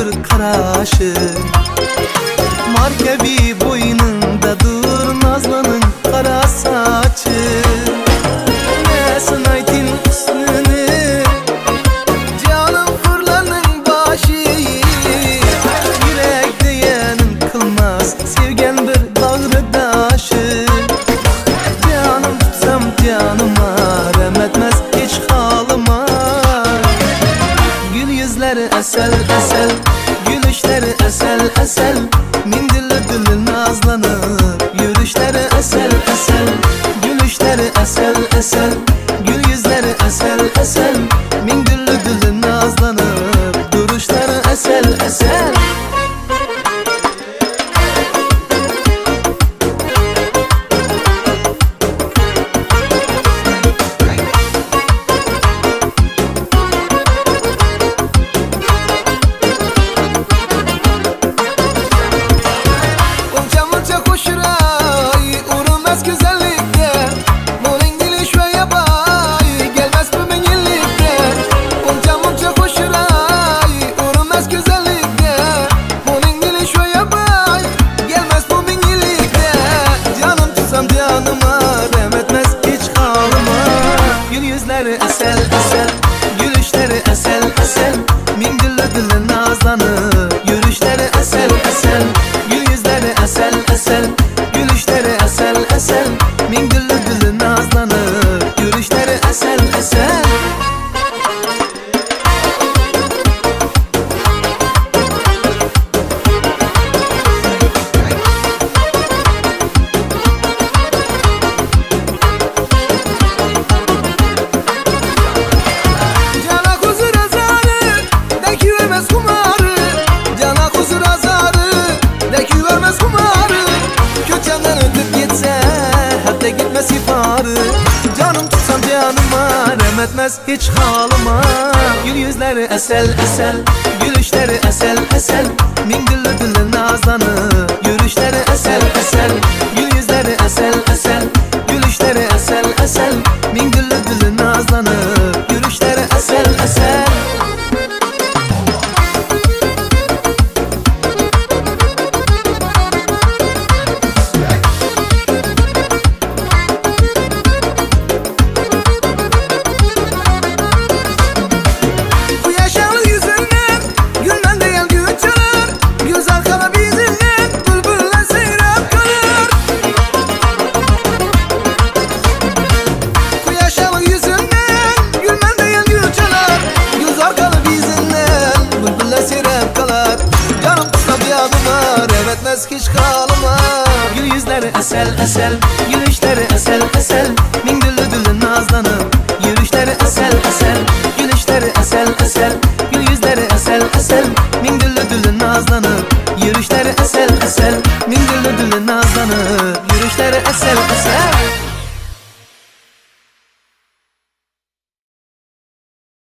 sevgendir karaşı. Markebi boynundadır Nazlı'nın kara saçı. Nesin aytin hüsnünü, canım fırlanın başı. Yürek diyenin kılmaz, sevgendir bağrıdaşı. Canım tutsam canıma, rem etmez hiç halıma. Gül yüzleri esel esel, gülüşleri esel esel. Min dilli dilli nazlanıp, yürüyüşleri esel esel. Gülüşleri esel esel, gül yüzleri esel esel. Min dilli dilli nazlanıp, duruşları esel esel. Esel esel, gülüşleri esel esel. Min dilli dilli nazlanıp, yürüyüşleri esel esel. Gül yüzleri esel esel, gülüşleri esel esel. Min dilli dilli nazlanıp, yürüyüşleri esel esel. Gitmez ifarı, canım tutsam canıma, rem etmez hiç halıma. Gül yüzleri esel esel, gülüşleri esel esel. Min dilli dilli nazlanıp, yürüyüşleri esel esel. Gül yüzleri esel esel, gülüşleri esel esel. Min dilli dilli nazlanıp, yürüyüşleri esel esel. Hiç halıma. Gül yüzleri esel esel, gülüşleri esel esel. Min dilli dilli nazlanıp, yürüyüşleri esel esel. Gülüşleri esel esel, gül yüzleri esel esel. Min dilli dilli nazlanıp, yürüyüşleri esel esel. Min dilli dilli nazlanıp, yürüyüşleri esel esel.